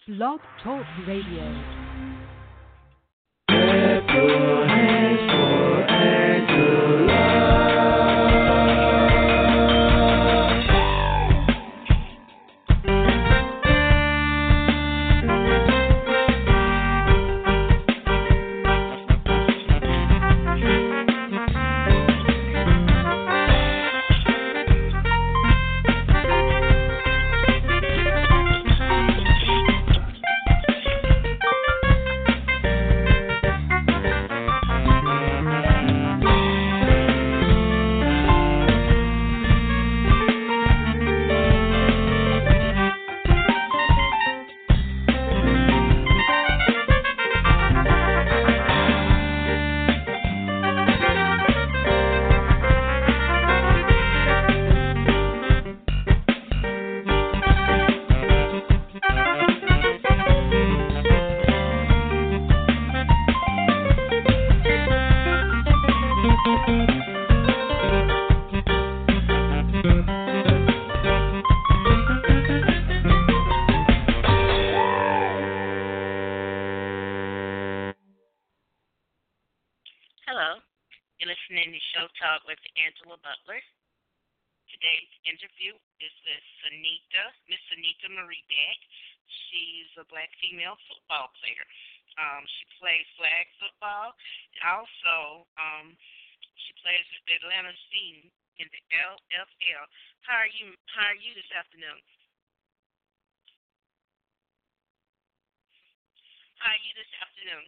Blog Talk Radio. Clap your hands for Angela. Hello, you're listening to Show Talk with Angela Butler. Today's interview is with Miss Anita Marie Beck. She's a black female football player. She plays flag football. Also, she plays with the Atlanta team in the LFL. How are you this afternoon? How are you this afternoon?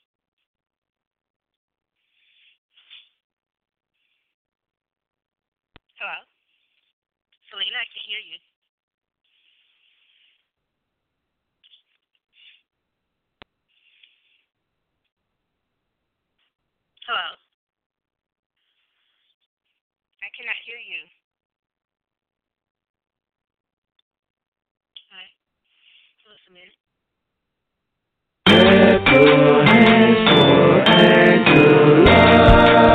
Hello? Selena, I can hear you. Hello? I cannot hear you. Hi. Just a minute. Clap your hands for Angela.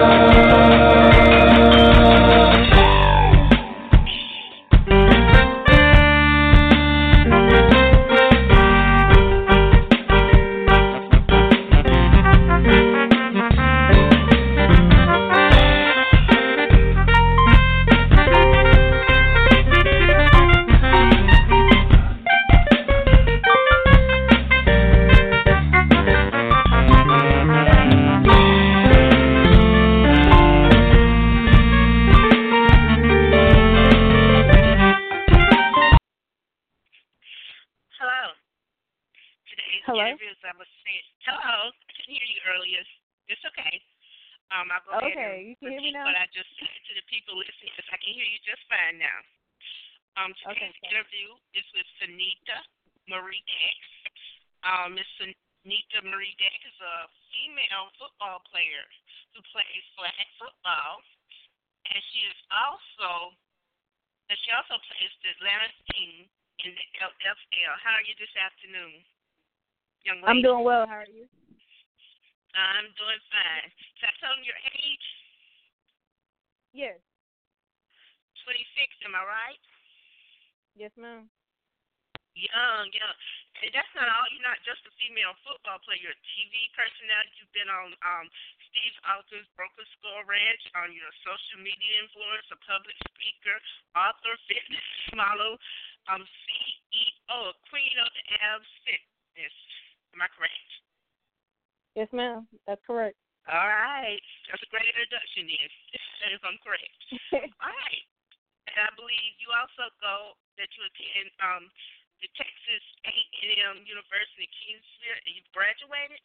Hello. Today's interview is I was saying, hello. I couldn't hear you earlier. It's okay. I'll go ahead you can hear me now? what I just said to the people listening because I can hear you just fine now. Today's interview is with Anita Marie Deck. Miss Anita Marie Deck is a female football player who plays flag football, and she also plays the Atlanta team in the LFL. How are you this afternoon, young lady? I'm doing well. How are you? I'm doing fine. So I told them your age? Yes. 26, am I right? Yes, ma'am. Young. And that's not all. You're not just a female football player. You're a TV personality. You've been on Steve Alton's Broken Skull Ranch, on your social media influencer, public speaker, author, fitness model, CEO, Queen of the Ab Fitness. Am I correct? Yes, ma'am. That's correct. All right. That's a great introduction, then, if I'm correct. All right. And I believe you also attend the Texas A&M University in Kingsville, and you graduated?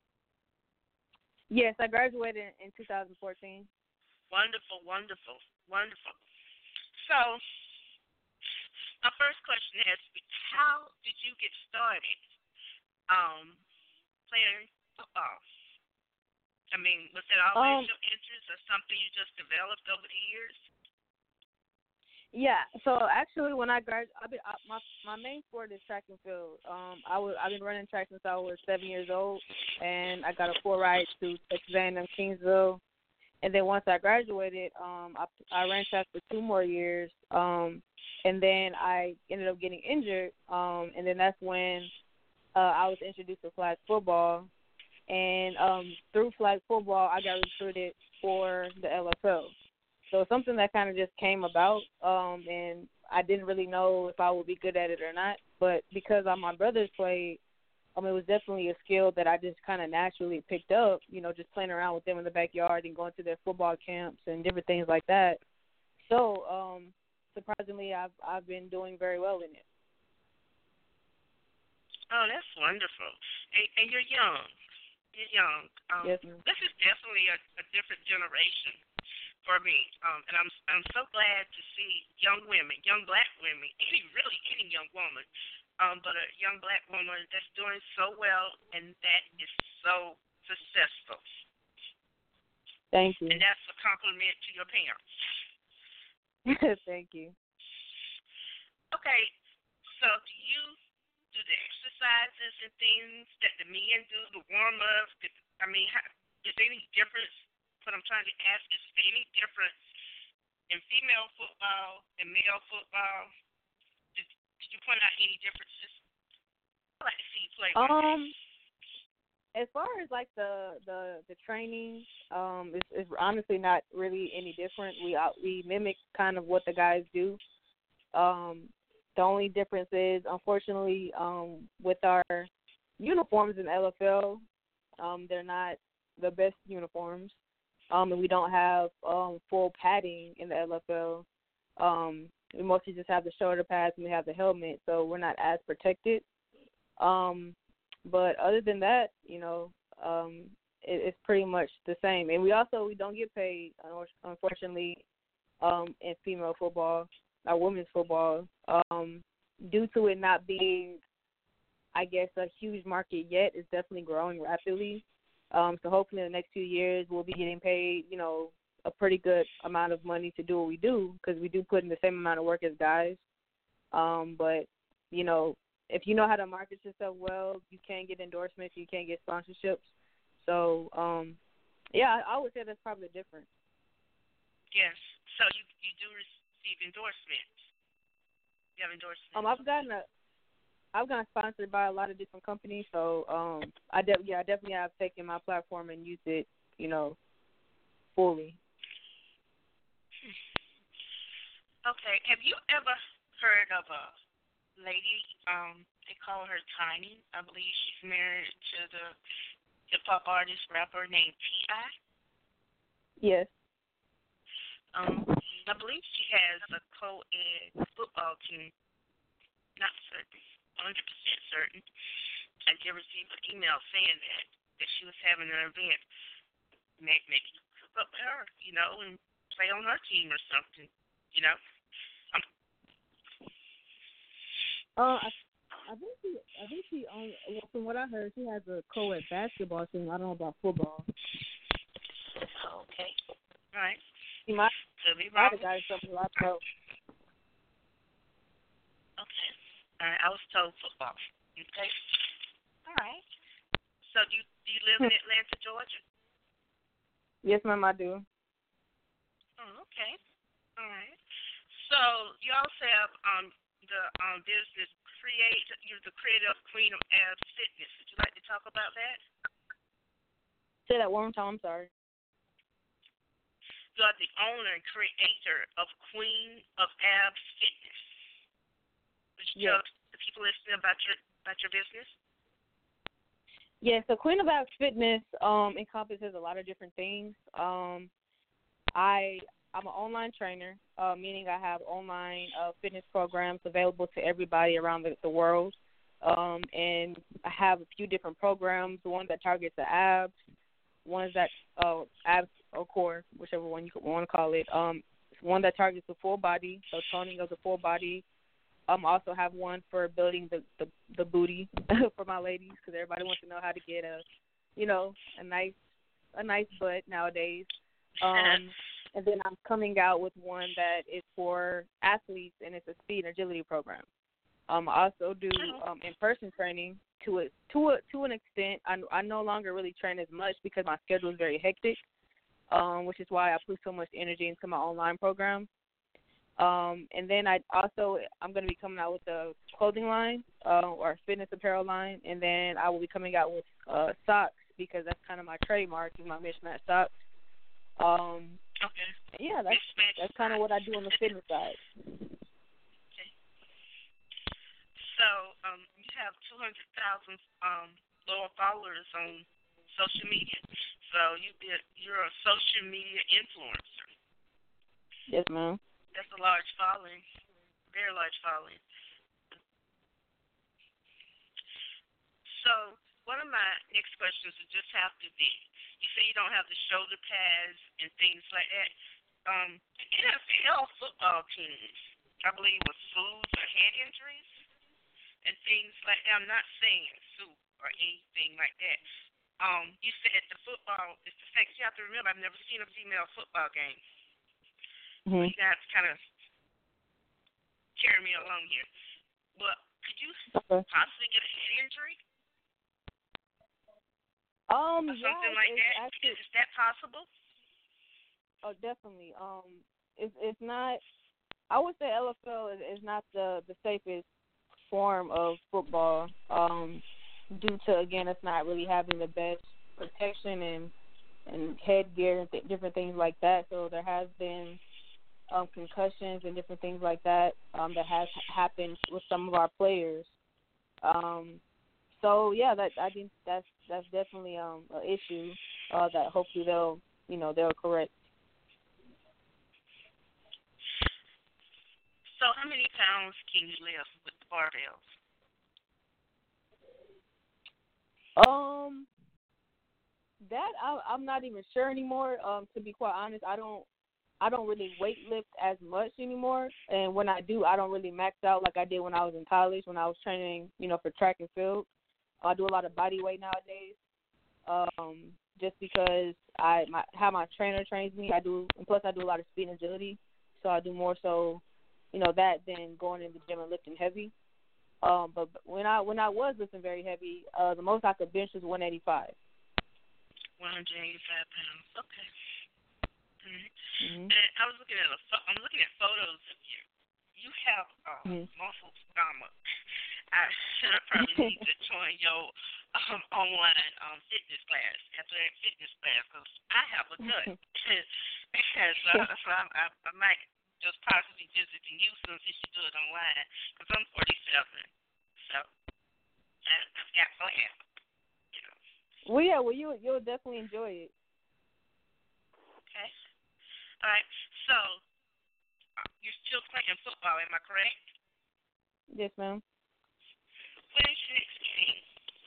Yes, I graduated in 2014. Wonderful. So, my first question has to be, how did you get started playing football? I mean, was it always your interest or something you just developed over the years? Yeah. So actually, when I graduated, my main sport is track and field. I've been running track since I was 7 years old, and I got a full ride to Texas A&M Kingsville. And then once I graduated, I ran track for 2 more years, and then I ended up getting injured, and then that's when I was introduced to flag football, and through flag football, I got recruited for the LFL. So it's something that kind of just came about, and I didn't really know if I would be good at it or not. But because all my brothers played, it was definitely a skill that I just kind of naturally picked up, just playing around with them in the backyard and going to their football camps and different things like that. So, surprisingly, I've been doing very well in it. Oh, that's wonderful. And you're young. You're young. Yes, ma'am. This is definitely a different generation for me. And I'm so glad to see young women, young black women, any young woman, but a young black woman that's doing so well and that is so successful. Thank you. And that's a compliment to your parents. Thank you. Okay, so do you do the exercises and things that the men do, the warm-ups? Is there any difference? What I'm trying to ask is there any difference in female football and male football? Did you point out any differences? I'd like to see you play one. As far as like the training, it's honestly not really any different. We mimic kind of what the guys do. The only difference is, unfortunately, with our uniforms in LFL, they're not the best uniforms, and we don't have full padding in the LFL. We mostly just have the shoulder pads and we have the helmet, so we're not as protected. But other than that, it's pretty much the same. And we don't get paid, unfortunately, in female football, or women's football, due to it not being, I guess, a huge market yet. It's definitely growing rapidly. So hopefully in the next few years we'll be getting paid, a pretty good amount of money to do what we do, because we do put in the same amount of work as guys. But, if you know how to market yourself well, you can get endorsements, you can get sponsorships. So, I would say that's probably the difference. Yes. So you do receive endorsements. You have endorsements. I've gotten sponsored by a lot of different companies. So, I definitely have taken my platform and used it, fully. Okay. Have you ever heard of a lady, they call her Tiny? I believe she's married to the hip-hop artist, rapper named T.I. Yes. I believe she has a co-ed football team. Not certain, 100% certain. I did receive an email saying that she was having an event. Maybe you could hook up with her, and play on her team or something, I think she from what I heard, she has a co-ed basketball team. I don't know about football. Okay. All right. She might have got something like that. Okay. All right. I was told football. Okay. All right. So do you live in Atlanta, Georgia? Yes, ma'am, I do. Oh, okay. All right. So you also have the business you're the creator of Queen of Abs Fitness. Would you like to talk about that? Say that one more time. I'm sorry. You are the owner and creator of Queen of Abs Fitness. Would you tell the people listening about your business? Yeah, so Queen of Abs Fitness encompasses a lot of different things. I'm an online trainer, meaning I have online fitness programs available to everybody around the world. And I have a few different programs, one that targets the abs, one that abs or core, whichever one you want to call it. One that targets the full body, so toning of the full body. I also have one for building the booty for my ladies, because everybody wants to know how to get a nice butt nowadays. And then I'm coming out with one that is for athletes, and it's a speed and agility program. I also do in-person training to an extent. I no longer really train as much because my schedule is very hectic, which is why I put so much energy into my online program. And then I'm going to be coming out with a clothing line or fitness apparel line, and then I will be coming out with socks because that's kind of my trademark, is my mismatch socks. Okay. Yeah, that's kind of what I do on the fitness side. Okay. So you have 200,000 lower followers on social media. So you're a social media influencer. Yes, ma'am. That's a large following, very large following. So one of my next questions would just have to be, you say you don't have the shoulder pads and things like that. NFL football teams, I believe, with flues or head injuries and things like that. I'm not saying soup or anything like that. You said the football is the sex. You have to remember, I've never seen a female football game. So you got to kind of carry me along here. But could you possibly get a head injury? Or something like that? Actually, is that possible? Oh, definitely. It's not. I would say LFL is not the safest form of football. Due to, again, it's not really having the best protection and headgear and different things like that. So there has been concussions and different things like that that has happened with some of our players. So yeah, I think that's definitely an issue that hopefully they'll correct. So how many pounds can you lift with the barbells? That I'm not even sure anymore. To be quite honest, I don't really weight lift as much anymore. And when I do, I don't really max out like I did when I was in college, when I was training, for track and field. I do a lot of body weight nowadays. Just because how my trainer trains me, and plus I do a lot of speed and agility, so I do more so, that than going in the gym and lifting heavy. But when I was lifting very heavy, the most I could bench was 185. 185 pounds. Okay. Mm-hmm. And I'm looking at photos of you. You have muscle stomach. I probably need to join your online fitness class, athletic fitness class, because I have a gut. so I might just possibly visiting you since you do it online, because I'm 47, so I've got plans. Well, yeah, you'll definitely enjoy it. Okay. All right. So you're still playing football, am I correct? Yes, ma'am. When is your next game?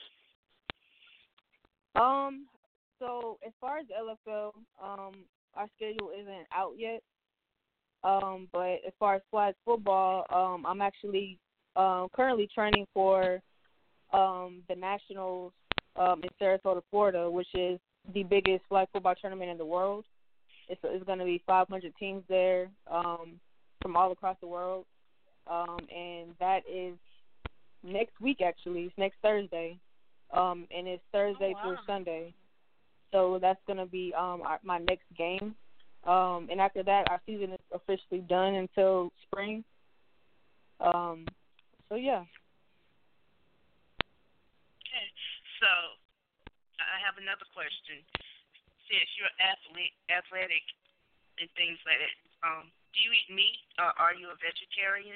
So as far as LFL, our schedule isn't out yet. But as far as flag football, I'm actually currently training for the Nationals in Sarasota, Florida, which is the biggest flag football tournament in the world. It's going to be 500 teams there from all across the world, and that is next week. Actually, it's next Thursday, and it's Thursday through Sunday. So that's going to be my next game. And after that, our season is officially done until spring. So yeah. Okay. So I have another question. Since you're athletic and things like that, do you eat meat or are you a vegetarian?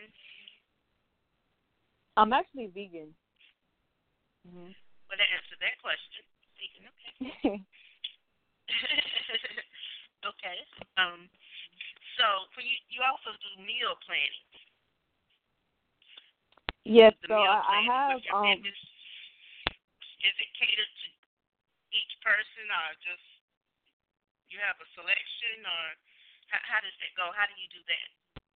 I'm actually vegan. Mm-hmm. Well, that answered that question. Vegan, okay. Okay. So when you also do meal planning. Yes. So I have. Is it catered to each person, or just you have a selection, or how does that go? How do you do that?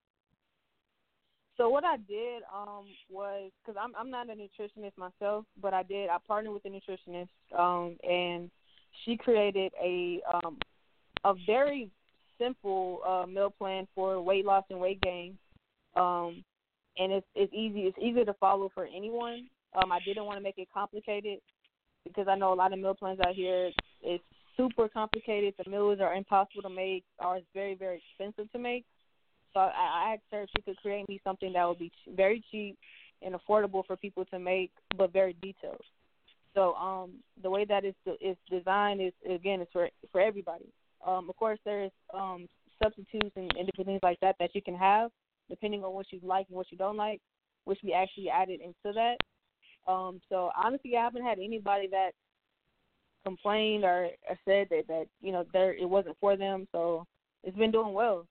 So what I did was, because I'm not a nutritionist myself, but I partnered with a nutritionist, and she created a very simple meal plan for weight loss and weight gain, and it's easy. It's easy to follow for anyone. I didn't want to make it complicated because I know a lot of meal plans out here. It's super complicated. The meals are impossible to make, or it's very, very expensive to make. So I asked her if she could create me something that would be very cheap and affordable for people to make, but very detailed. So the way that it's designed is, again, it's for everybody. Of course, there's substitutes and different things like that you can have depending on what you like and what you don't like, which we actually added into that. So honestly, I haven't had anybody that complained or said that it wasn't for them. So it's been doing well.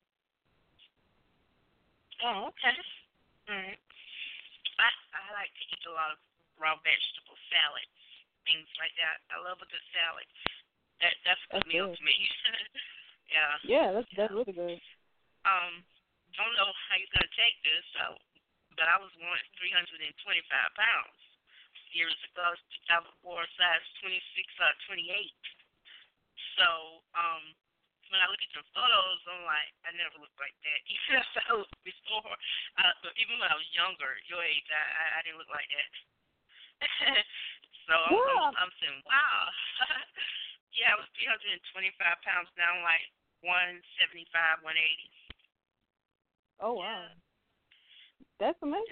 Oh, okay. All right. I like to eat a lot of raw vegetable salad, things like that. I love a good salad. That's a good That's meal good. to me. Yeah. Yeah, that's really good. Don't know how you're gonna take this, but I was once 325 pounds years ago. I wore size 26 or 28. So, when I look at your photos, I'm like, I never looked like that. Even if I looked before, but even when I was younger, your age, I didn't look like that. So Yeah. I'm saying, wow. Yeah, I was 325 pounds. Now I'm like 175, 180. Oh wow, Yeah. that's amazing.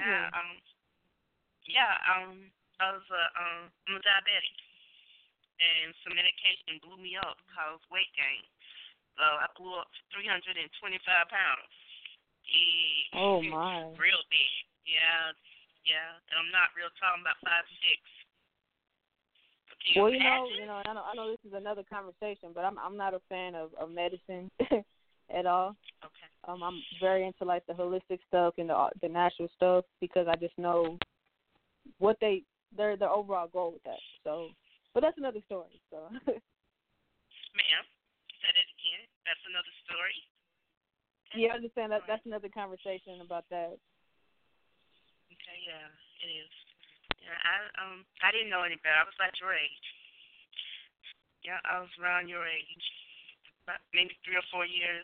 I was I'm a diabetic, and some medication blew me up, caused weight gain. So I blew up to 325 pounds. Oh Yeah, my. real big. Yeah, and I'm not real tall. I'm about 5'6". Can you Well, imagine? I know this is another conversation, but I'm not a fan of medicine at all. Okay. I'm very into like the holistic stuff and the natural stuff because I just know what their overall goal with that. So, but that's another story. So, Ma'am, said it again. That's another story. yeah, I understand that that's another conversation about that. Okay, yeah, it is. Yeah, I didn't know any better. I was like your age. Yeah, I was around your age, about maybe 3 or 4 years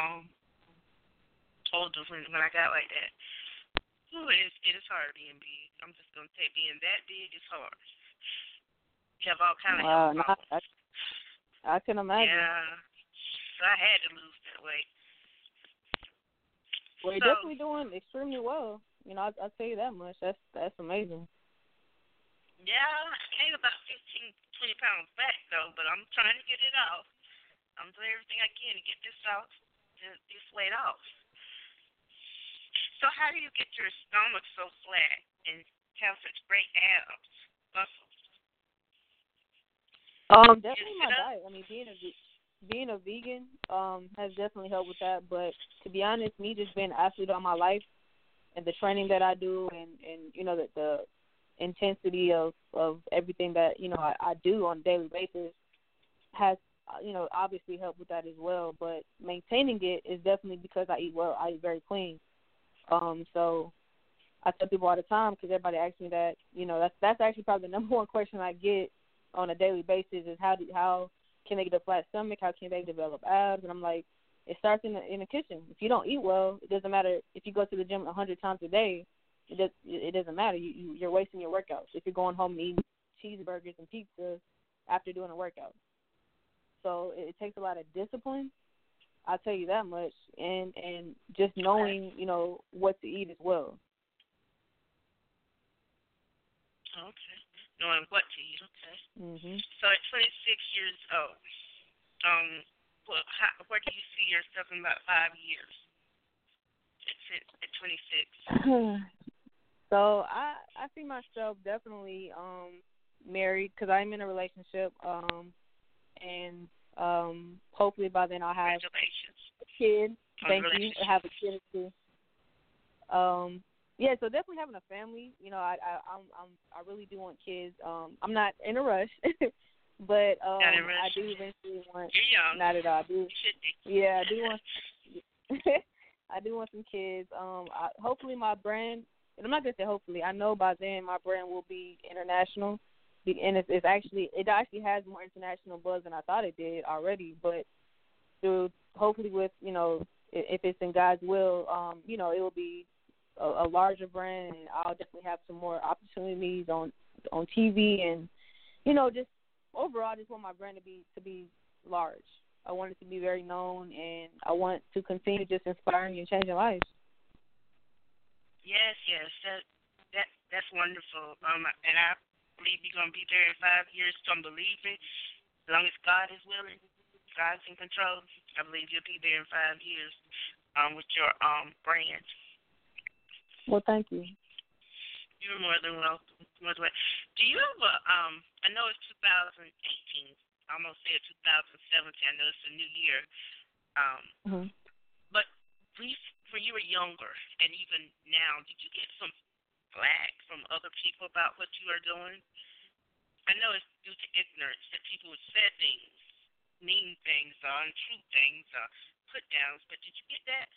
older when I got like that. Ooh, it is hard being big. I'm just gonna say being that big is hard. You have all kind of health Wow, no, problems. I can imagine. Yeah, so I had to lose that weight. Well, you're So definitely doing extremely well. I'll tell you that much. That's amazing. yeah, I gained about 15, 20 pounds back though, but I'm trying to get it off. I'm doing everything I can to get this off, this weight off. So how do you get your stomach so flat and have such great abs, muscles? You Definitely sit my up? diet. I mean, being a vegan has definitely helped with that. But to be honest, me just being an athlete all my life and the training that I do and the intensity of everything that I do on a daily basis has obviously helped with that as well. But maintaining it is definitely because I eat well. I eat very clean. So I tell people all the time because everybody asks me that. That's actually probably the number one question I get on a daily basis is how can they get a flat stomach? How can they develop abs? And I'm like, it starts in the kitchen. If you don't eat well, it doesn't matter if you go to the gym 100 times a day. It doesn't matter. You're wasting your workouts if you're going home and eating cheeseburgers and pizza after doing a workout. So it takes a lot of discipline. I'll tell you that much, and just Okay. knowing what to eat as well. Okay. Knowing what to eat. Okay. Mhm. So at 26 years old, where do you see yourself in about 5 years? At 26. So I see myself definitely married because I'm in a relationship and hopefully by then I'll have Congratulations a kid. on the Thank you. I relationship. have a kid or two. Yeah, so definitely having a family. I really do want kids. I'm not in a rush, but Not in I rush. do eventually want. You're young. Not at all. I do. You should be. Yeah, I do want. I do want some kids. Hopefully my brand. And I'm not gonna say hopefully. I know by then my brand will be international, and it actually has more international buzz than I thought it did already. But through hopefully with if it's in God's will, it will be a larger brand, and I'll definitely have some more opportunities on TV, and just overall, I just want my brand to be large. I want it to be very known, and I want to continue just inspiring and changing lives. Yes, yes, that's wonderful. And I believe you're gonna be there in 5 years. So I'm believing, as long as God is willing, God's in control. I believe you'll be there in 5 years. With your brand. Well, thank you. You're more than welcome. Do you have a I know it's 2018. I almost said 2017. I know it's a new year. Mm-hmm. But when you were younger, and even now, did you get some flack from other people about what you are doing? I know it's due to ignorance that people would say things, mean things, or untrue things, or put downs. But did you get that?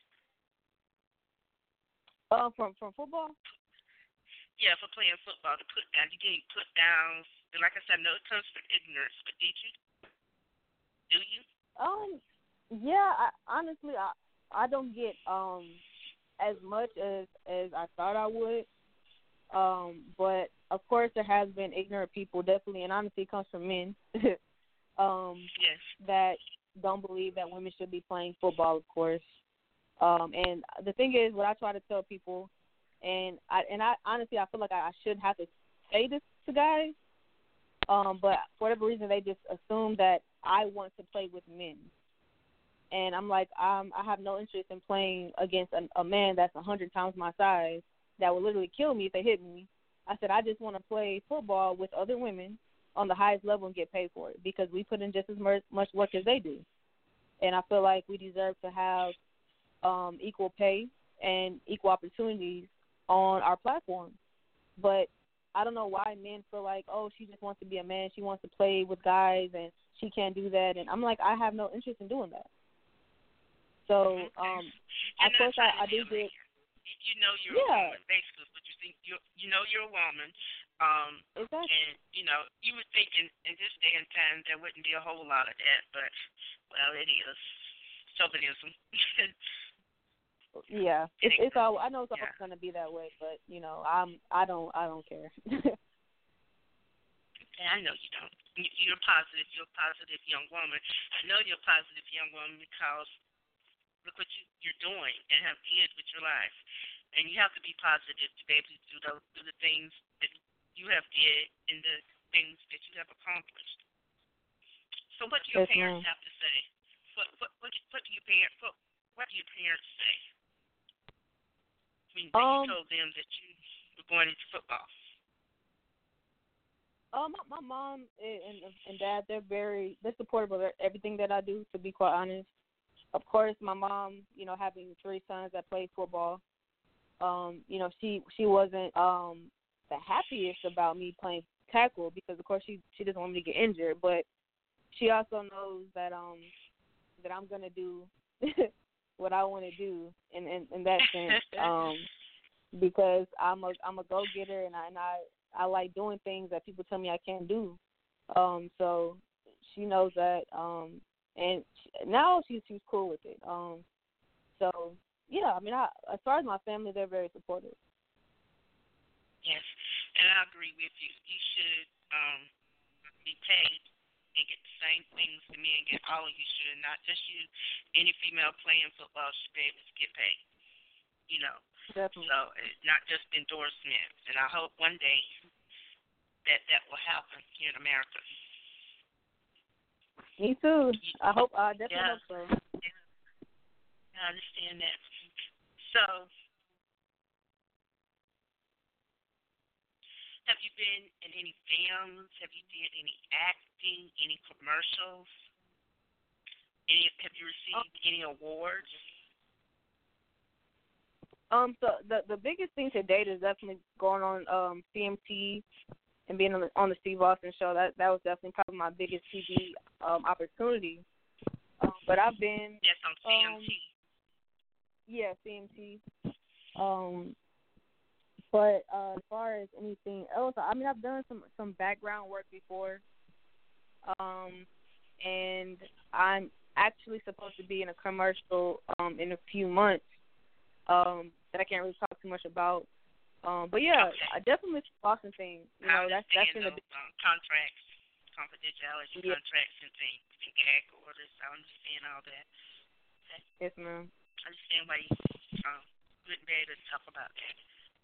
From football? Yeah, for playing football, the put down. You getting put downs. And like I said, I know it comes from ignorance, but did you? Do you? Yeah. Honestly, I don't get as much as I thought I would. But of course, there has been ignorant people, definitely, and honestly, it comes from men. Yes. That don't believe that women should be playing football, of course. And the thing is, what I try to tell people, and I honestly, I feel like I shouldn't have to say this to guys, but for whatever reason, they just assume that I want to play with men. And I'm like, I have no interest in playing against a man that's 100 times my size that will literally kill me if they hit me. I said, I just want to play football with other women on the highest level and get paid for it because we put in just as much work as they do. And I feel like we deserve to have equal pay and equal opportunities on our platform. But I don't know why men feel like, oh, she just wants to be a man. She wants to play with guys and she can't do that. And I'm like, I have no interest in doing that. So, of course, I do get. You know you're a woman, basically, but you think you know you're a woman. Exactly. And, you would think in this day and time there wouldn't be a whole lot of that, but, well, it is. Chauvinism. Yeah, it's all. I know it's always going to be that way, but I don't care. I know you don't. You're positive. You're a positive young woman. I know you're a positive young woman because look what you're doing and have did with your life, and you have to be positive to be able to do the things that you have did and the things that you have accomplished. So, what do your parents have to say? What do your parents say? When you told them that you were going into football? My mom and dad, they're supportive of everything that I do, to be quite honest. Of course, my mom, having 3 sons that play football, she wasn't the happiest about me playing tackle because, of course, she doesn't want me to get injured. But she also knows that that I'm gonna do what I want to do in that sense, because I'm a go getter and I like doing things that people tell me I can't do. So she knows that, and now she's cool with it. So yeah, I mean, as far as my family, they're very supportive. Yes, and I agree with you. You should be paid and get the same things the men get. All of you should, not just you. Any female playing football should be able to get paid. Definitely. So it's not just endorsements. And I hope one day that will happen here in America. Me too. I definitely hope so. I understand that. So, have you been in any films? Have you did any acting? Any commercials? Have you received any awards? So the biggest thing to date is definitely going on CMT and being on the Steve Austin show. That was definitely probably my biggest TV opportunity. But I've been on CMT. Yeah, CMT. But as far as anything else, I mean, I've done some background work before. And I'm actually supposed to be in a commercial in a few months. That I can't really talk too much about. But yeah, okay. I definitely Boston thing. That's in the contracts, confidentiality contracts and things. and gag orders. I understand all that. Okay. Yes, ma'am. I understand why you wouldn't be able to talk about that.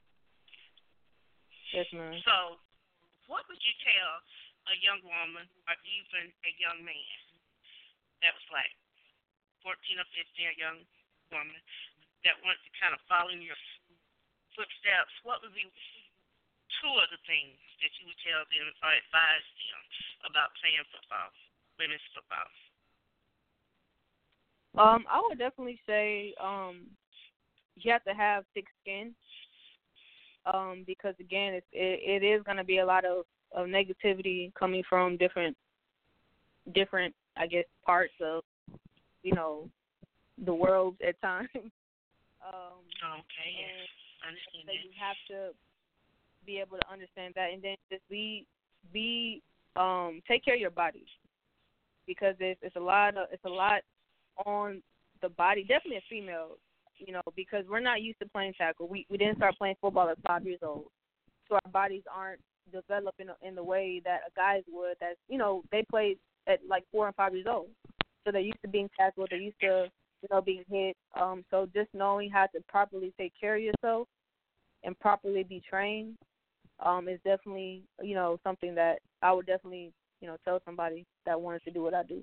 Yes, ma'am. So, what would you tell a young woman or even a young man that was like 14 or 15, a young woman that wants to kind of follow in your footsteps? What would be two of the things that you would tell them or advise them about playing football, women's football? I would definitely say you have to have thick skin. Because again, it is going to be a lot of negativity coming from different, I guess, parts of, the world at times. Okay, yes, I understand so that. you have to be able to understand that, and then just take care of your body, because it's a lot on the body. Definitely a female. Because we're not used to playing tackle. We didn't start playing football at 5 years old, so our bodies aren't developed in the way that a guys would. That they played at like 4 and 5 years old, so they're used to being tackled. They're used to being hit. So just knowing how to properly take care of yourself and properly be trained is definitely something that I would definitely tell somebody that wanted to do what I do.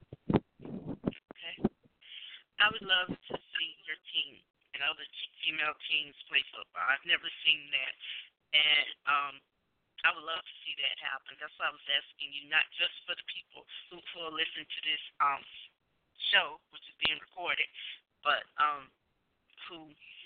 Okay. I would love to see your team and other female teams play football. I've never seen that, and I would love to see that happen. That's why I was asking you, not just for the people who will listen to this show, which is being recorded, but who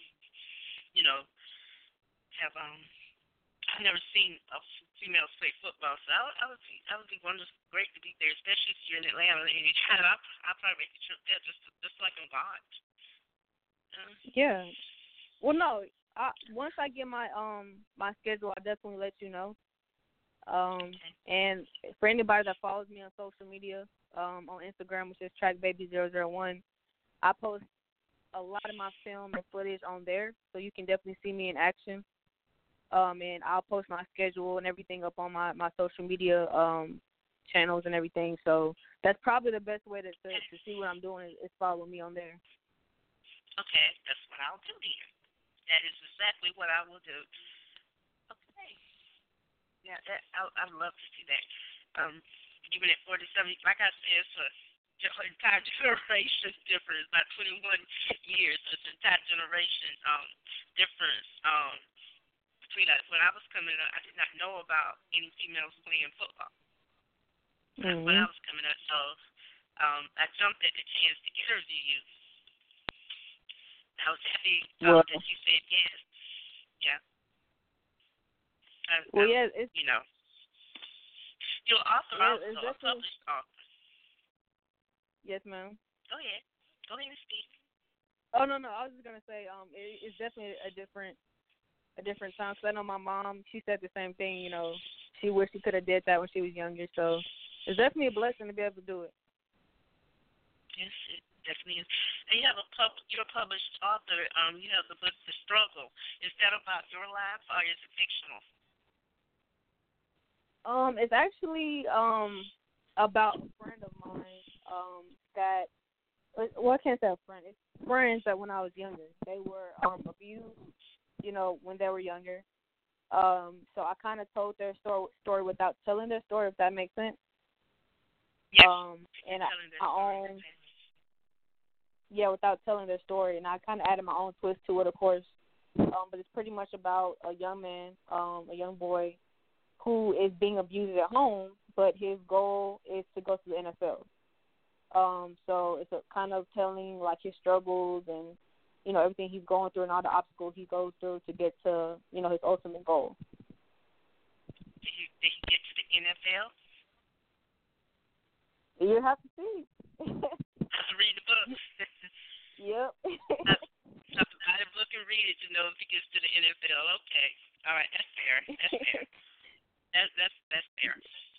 have I've never seen females play football, so I would be wonderful, great to be there, especially if you're in Atlanta. And I'll probably make a trip there just so I can watch. Yeah. Well, no. Once I get my my schedule, I'll definitely let you know. Okay. And for anybody that follows me on social media, on Instagram, which is TrackBaby001, I post a lot of my film and footage on there, so you can definitely see me in action. And I'll post my schedule and everything up on my social media channels and everything. So that's probably the best way to see what I'm doing is follow me on there. Okay, that's what I'll do then. That is exactly what I will do. Okay. Yeah, I'd love to see that. Even at 47, like I said, it's an entire generation difference, about 21 years. It's an entire generation difference. Between us. When I was coming up, I did not know about any females playing football. Mm-hmm. When I was coming up, so I jumped at the chance to interview you. I was happy that you said yes. Yeah. It's you're author also, a definitely... published author. Yes, ma'am. Go ahead. Go ahead and speak. Oh no, I was just gonna say it's definitely a different time. So I know my mom, she said the same thing. She wished she could have did that when she was younger. So it's definitely a blessing to be able to do it. Yes, it definitely is. And you're a published author. You have the book The Struggle. Is that about your life or is it fictional? It's actually about a friend of mine that. Well, I can't say a friend. It's friends that when I was younger, they were abused. When they were younger. So I kind of told their story without telling their story, if that makes sense. Yes. And without telling their story, and I kind of added my own twist to it, of course. But it's pretty much about a young man, a young boy, who is being abused at home, but his goal is to go to the NFL. So it's a kind of telling like his struggles and everything he's going through and all the obstacles he goes through to get to his ultimate goal. Did he get to the NFL? You have to see. Have to read the book. Yep. I have to buy the book and read it to know if he gets to the NFL. Okay. All right. That's fair. That's fair.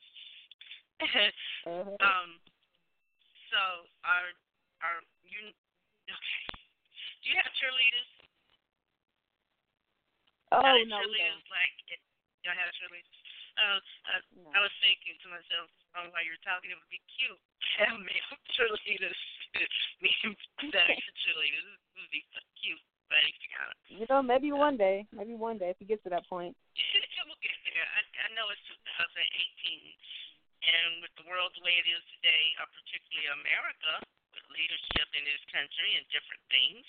So are you okay? Do you have cheerleaders? Oh, no, cheerleaders, we don't. Y'all have cheerleaders? I was thinking to myself, while you were talking, it would be cute to have male cheerleaders. Me and cheerleaders. It would be so cute. But you know, maybe one day if we get to that point. We'll get there. I know it's 2018, and with the world the way it is today, particularly America, with leadership in this country and different things,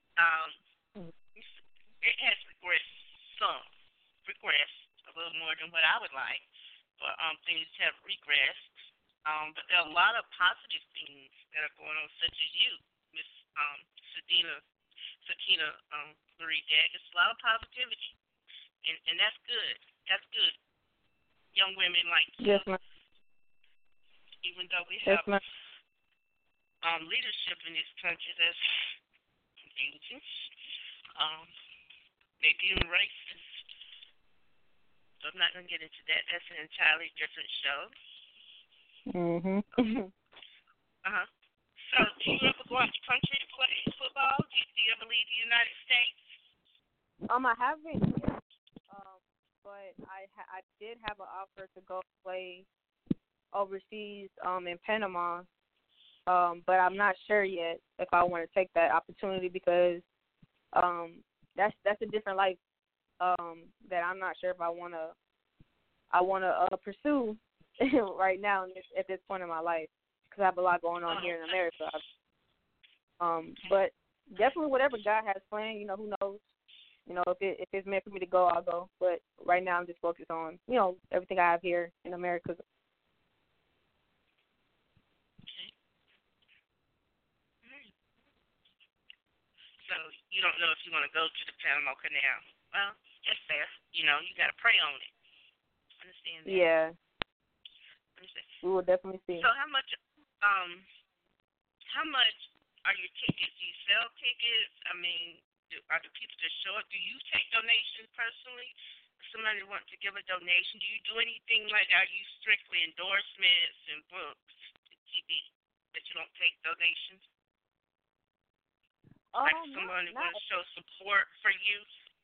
it has regressed a little more than what I would like, but things have regressed. But there are a lot of positive things that are going on, such as you, Miss Sakina Marie Daggett. A lot of positivity, and that's good. That's good. Young women like you, yes, ma'am. even though we Yes, have ma'am. leadership in this country that's confusing, maybe even racist. So I'm not going to get into that. That's an entirely different show. Mhm. So, do you ever go out the country to play football? Do you ever leave the United States? I haven't yet, but I did have an offer to go play overseas, in Panama, but I'm not sure yet if I want to take that opportunity because, that's a different life, that I'm not sure if I wanna pursue right now at this point in my life because I have a lot going on here in America. But definitely whatever God has planned, who knows. If it's meant for me to go, I'll go. But right now, I'm just focused on, everything I have here in America. Okay. So you don't know if you want to go to the Panama Canal. Well, that's fair. You got to pray on it. Understand that? Yeah, Understand. we will definitely see. So how much are your tickets? Do you sell tickets? I mean, are the people that show up? Do you take donations personally? If somebody wants to give a donation, do you do anything like that? Are you strictly endorsements and books, TV, that you don't take donations? Like if somebody wants to show support for you,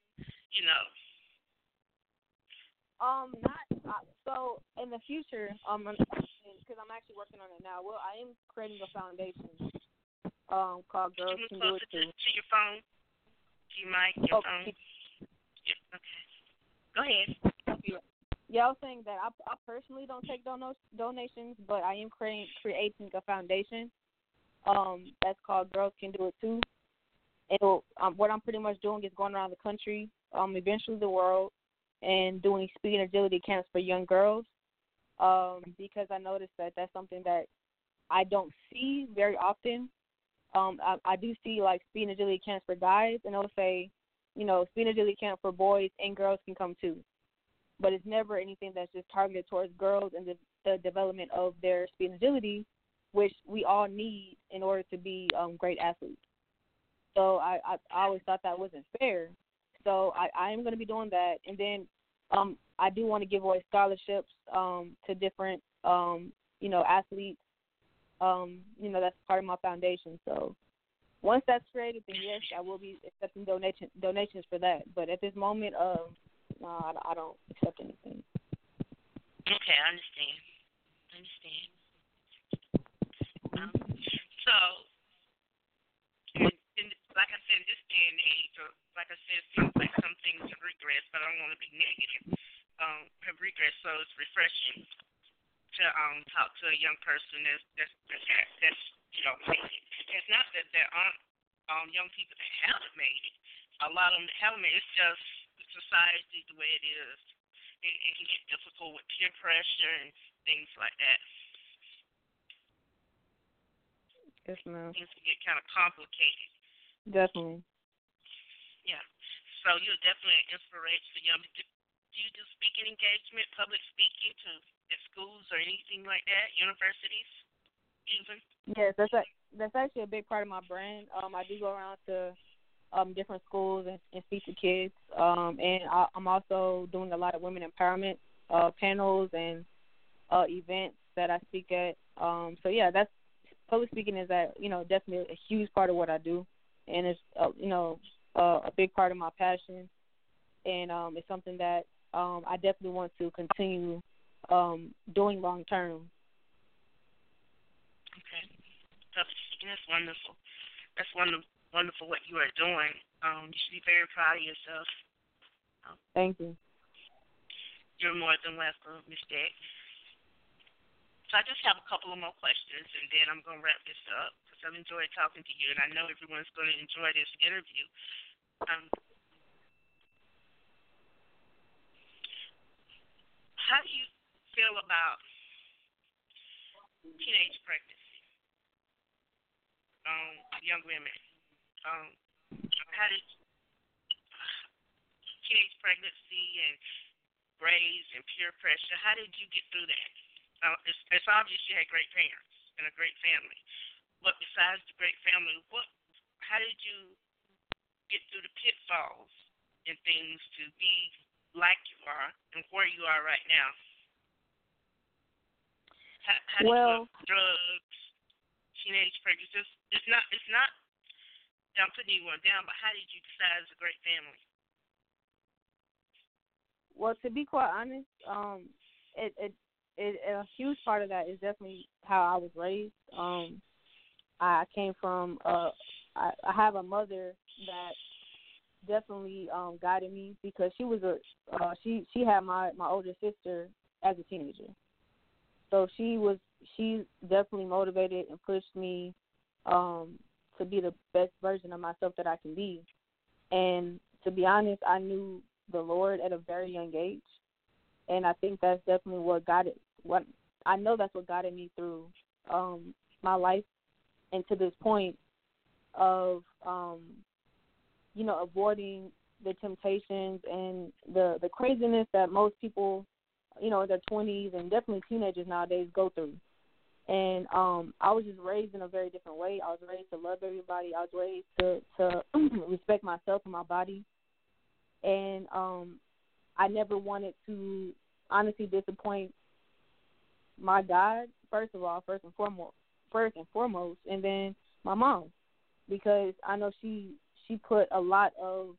So in the future, because I'm actually working on it now. Well, I am creating a foundation, called Girls Can Do It Too. To your phone. To your mic, your phone. Yeah, okay. Go ahead. Yeah, I was saying that I personally don't take donations, but I am creating a foundation, that's called Girls Can Do It Too. What I'm pretty much doing is going around the country, eventually the world, and doing speed and agility camps for young girls, because I noticed that that's something that I don't see very often. I do see like speed and agility camps for guys, and they'll say, speed and agility camp for boys and girls can come too. But it's never anything that's just targeted towards girls and the development of their speed and agility, which we all need in order to be great athletes. So I always thought that wasn't fair. So I am going to be doing that. And then I do want to give away scholarships to different, athletes. That's part of my foundation. So once that's created, then yes, I will be accepting donations for that. But at this moment, no, I don't accept anything. Okay, I understand. So, like I said, in this day and age, or like I said, it seems like some things have regressed, but I don't want to be negative. Have regressed, so it's refreshing to talk to a young person that's made it. It's not that there aren't young people that haven't made it. A lot of them haven't made it. It's just society the way it is. It can get difficult with peer pressure and things like that. Yes, ma'am. Things can get kind of complicated. Definitely. Yeah. So you're definitely an inspiration for young people. Do you do speaking engagement, public speaking at schools or anything like that, universities even? Yes, that's actually a big part of my brand. I do go around to different schools and speak to kids. And I'm also doing a lot of women empowerment panels and events that I speak at. So yeah, that's public speaking is definitely a huge part of what I do, and it's a big part of my passion, and it's something that I definitely want to continue doing long term. Okay. That's wonderful. That's wonderful what you are doing. You should be very proud of yourself. Um, Thank you. you're more than welcome, Miss Deck. So I just have a couple of more questions, and then I'm going to wrap this up because I've enjoyed talking to you, and I know everyone's going to enjoy this interview. Um, how do you feel about teenage pregnancy, young women? Um, how did teenage pregnancy and grades and peer pressure, how did you get through that? It's obvious you had great parents and a great family. But besides the great family, how did you get through the pitfalls and things to be like you are and where you are right now? How did you have drugs, teenage pregnancy? It's not I'm putting anyone down, but how did you decide as a great family? Well, to be quite honest, a huge part of that is definitely how I was raised. I came from I have a mother that definitely guided me because she had my older sister as a teenager, so she definitely motivated and pushed me to be the best version of myself that I can be. And to be honest, I knew the Lord at a very young age, and I think that's definitely I know that's what guided me through my life and to this point of avoiding the temptations and the craziness that most people in their 20s and definitely teenagers nowadays go through. And I was just raised in a very different way. I was raised to love everybody. I was raised to respect myself and my body. And I never wanted to honestly disappoint my God, first and foremost, and then my mom, because I know she put a lot of,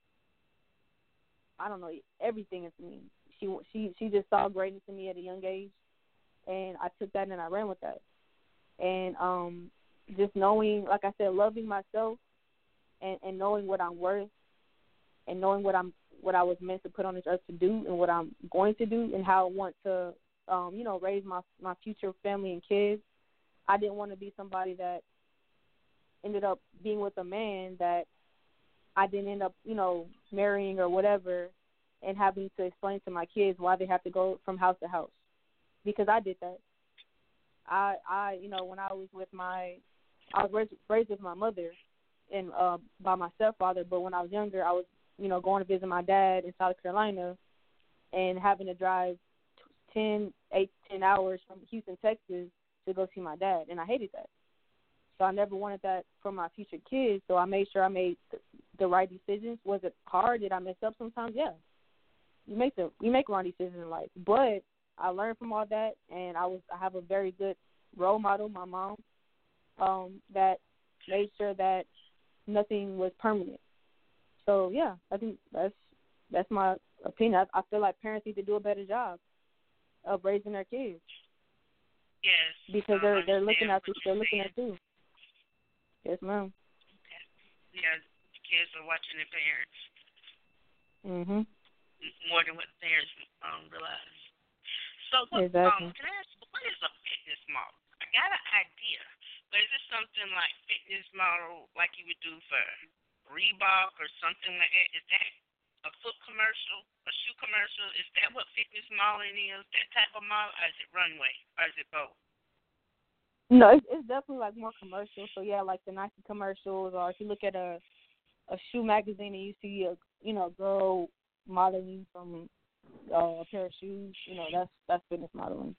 I don't know, everything into me. She just saw greatness in me at a young age, and I took that and I ran with that. And just knowing, like I said, loving myself and knowing what I'm worth and knowing what I was meant to put on this earth to do and what I'm going to do and how I want to raise my future family and kids. I didn't want to be somebody that ended up being with a man that I didn't end up, marrying or whatever, and having to explain to my kids why they have to go from house to house, because I did that. I when I was raised with my mother and by my stepfather, but when I was younger, I was, going to visit my dad in South Carolina and having to drive 10 hours from Houston, Texas to go see my dad, and I hated that. So I never wanted that for my future kids, so I made sure I made the right decisions. Was it hard? Did I mess up sometimes? Yeah. You make wrong decisions in life, but I learned from all that, and I have a very good role model, my mom, that made sure that nothing was permanent. So yeah, I think that's my opinion. I feel like parents need to do a better job of raising their kids. Yes. Because they're looking at you. Yes, ma'am. Okay. Yeah, the kids are watching their parents. Mhm. More than what parents realize. So Exactly. can I ask, what is a fitness model? I got an idea, but is it something like fitness model like you would do for Reebok or something like that? Is that a foot commercial, a shoe commercial? Is that what fitness modeling is? That type of model, or is it runway, or is it both? No, it's definitely like more commercial. So yeah, like the Nike commercials, or if you look at a shoe magazine and you see a girl modeling from a pair of shoes, that's fitness modeling.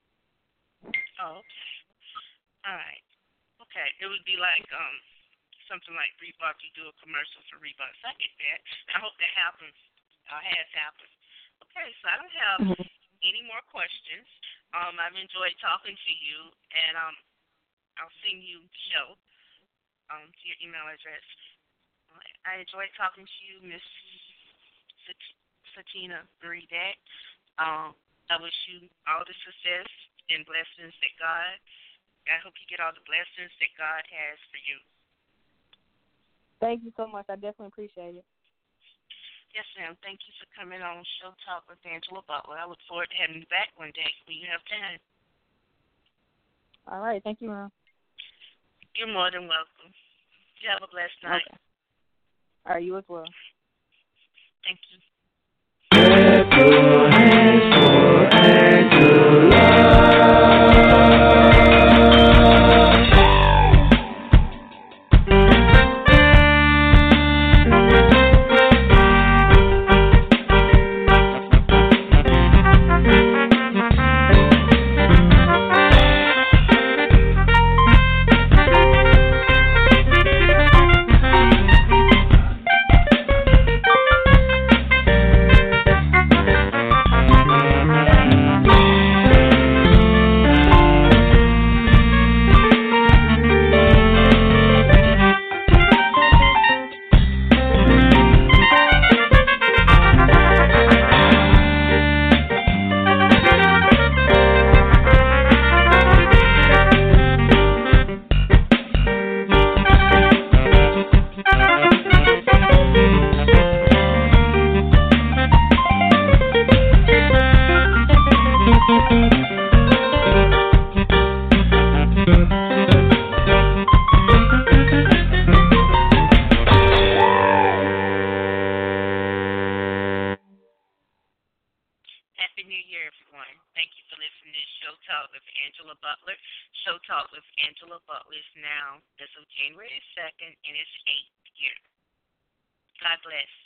Oh, okay. All right. Okay. It would be like something like Reebok. You do a commercial for Reebok. So I get that. I hope that happens. Has happened. Okay. So I don't have Mhm. any more questions. I've enjoyed talking to you, and I'll send you the show to your email address. I enjoyed talking to you, Miss Fatina Marie Dak. I wish you all the success and blessings that God. I hope you get all the blessings that God has for you. Thank you so much. I definitely appreciate it. Yes, ma'am. Thank you for coming on Show Talk with Angela Butler. I look forward to having you back one day when you have time. All right. Thank you, ma'am. You're more than welcome. You have a blessed night. Okay. All right, you as well. Thank you. Clap your hands for Angela. Happy New Year, everyone. Thank you for listening to Show Talk with Angela Butler. Show Talk with Angela Butler is now as of January 2nd in its 8th year. God bless.